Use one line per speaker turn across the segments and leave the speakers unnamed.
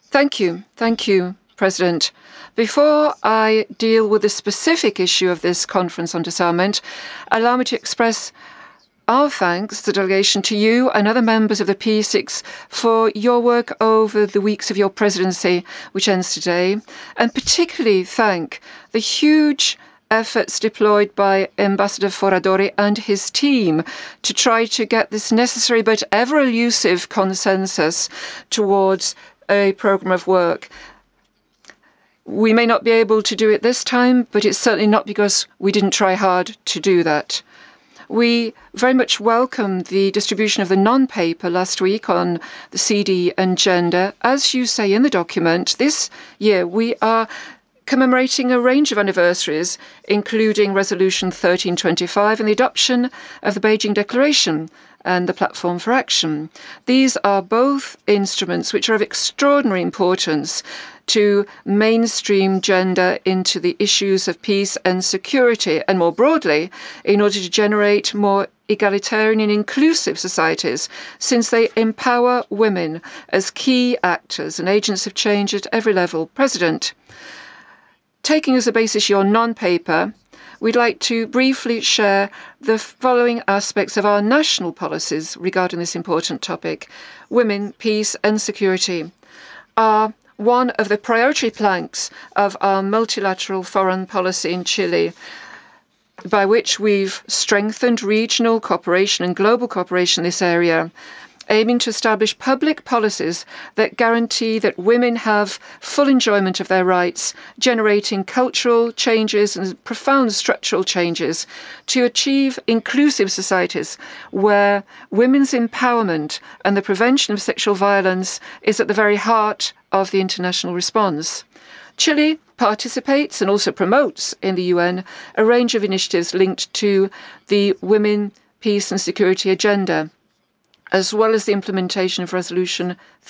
Thank you, President. Before I deal with the specific issue of this conference on disarmament, allow me to express our thanks, the delegation, to you and other members of the P6 for your work over the weeks of your presidency, which ends today, and particularly thank the huge efforts deployed by Ambassador Foradori and his team to try to get this necessary but ever elusive consensus towards a programme of work. We may not be able to do it this time, but it's certainly not because we didn't try hard to do that. We very much welcome the distribution of the non-paper last week on the CD and gender. As you say in the document, this year we are commemorating a range of anniversaries, including Resolution 1325 and the adoption of the Beijing Declaration and the Platform for Action. These are both instruments which are of extraordinary importance to mainstream gender into the issues of peace and security, and more broadly, in order to generate more egalitarian and inclusive societies, since they empower women as key actors and agents of change at every level. President, taking as a basis your non-paper, we'd like to briefly share the following aspects of our national policies regarding this important topic. Women, peace and security are one of the priority planks of our multilateral foreign policy in Chile, by which we've strengthened regional cooperation and global cooperation in this area, aiming to establish public policies that guarantee that women have full enjoyment of their rights, generating cultural changes and profound structural changes to achieve inclusive societies where women's empowerment and the prevention of sexual violence is at the very heart of the international response. Chile participates and also promotes in the UN a range of initiatives linked to the Women, Peace and Security agenda, as well as the implementation of Resolution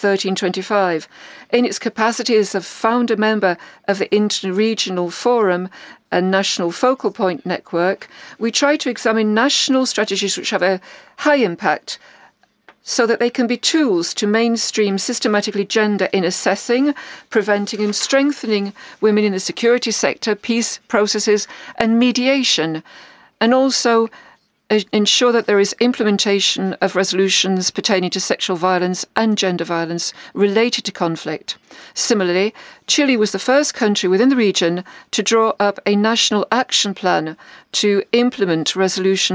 1325. In its capacity as a founder member of the Interregional Forum and National Focal Point Network, we try to examine national strategies which have a high impact so that they can be tools to mainstream systematically gender in assessing, preventing and strengthening women in the security sector, peace processes and mediation, and also ensure that there is implementation of resolutions pertaining to sexual violence and gender violence related to conflict. Similarly, Chile was the first country within the region to draw up a national action plan to implement Resolution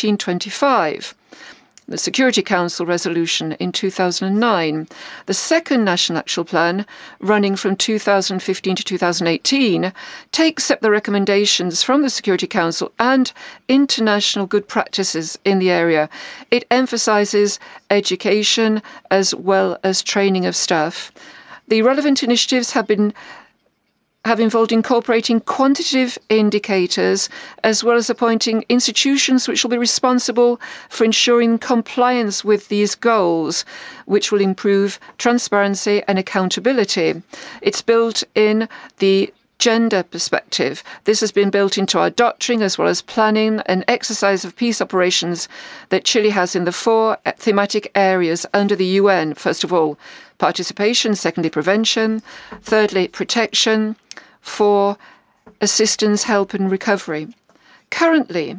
1325, the Security Council resolution in 2009. The second National Action Plan, running from 2015 to 2018, takes up the recommendations from the Security Council and international good practices in the area. It emphasises education as well as training of staff. The relevant initiatives have involved incorporating quantitative indicators as well as appointing institutions which will be responsible for ensuring compliance with these goals, which will improve transparency and accountability. It's built in the gender perspective. This has been built into our doctrine as well as planning and exercise of peace operations that Chile has in the four thematic areas under the UN. First of all, participation, secondly, prevention, thirdly, protection, for assistance, help and recovery. Currently,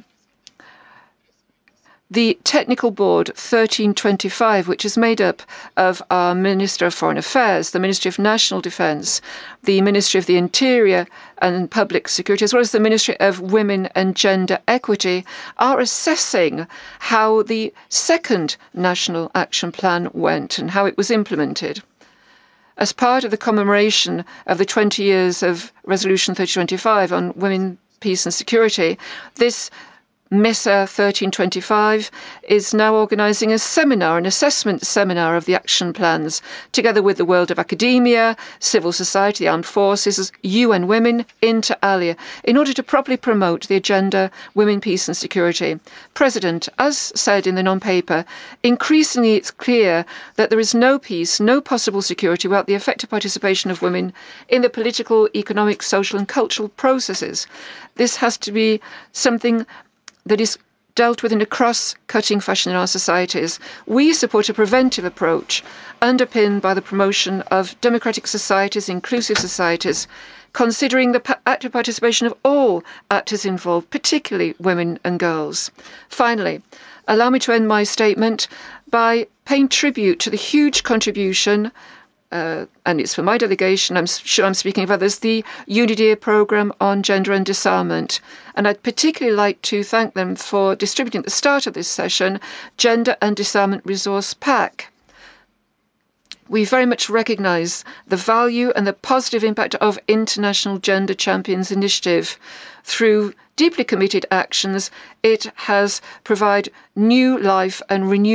the Technical Board 1325, which is made up of our Minister of Foreign Affairs, the Ministry of National Defence, the Ministry of the Interior and Public Security, as well as the Ministry of Women and Gender Equity, are assessing how the second National Action Plan went and how it was implemented. As part of the commemoration of the 20 years of Resolution 1325 on women, peace and security, this MESA 1325 is now organising a seminar, an assessment seminar of the action plans, together with the world of academia, civil society, the armed forces, UN Women, inter alia, in order to properly promote the agenda, women, peace and security. President, as said in the non-paper, increasingly it's clear that there is no peace, no possible security without the effective participation of women in the political, economic, social and cultural processes. This has to be something that is dealt with in a cross-cutting fashion in our societies. We support a preventive approach underpinned by the promotion of democratic societies, inclusive societies, considering the active participation of all actors involved, particularly women and girls. Finally, allow me to end my statement by paying tribute to the huge contribution and it's for my delegation, I'm sure I'm speaking of others, the UNIDIR programme on gender and disarmament. And I'd particularly like to thank them for distributing at the start of this session Gender and Disarmament Resource Pack. We very much recognise the value and the positive impact of International Gender Champions Initiative. Through deeply committed actions, it has provided new life and renewed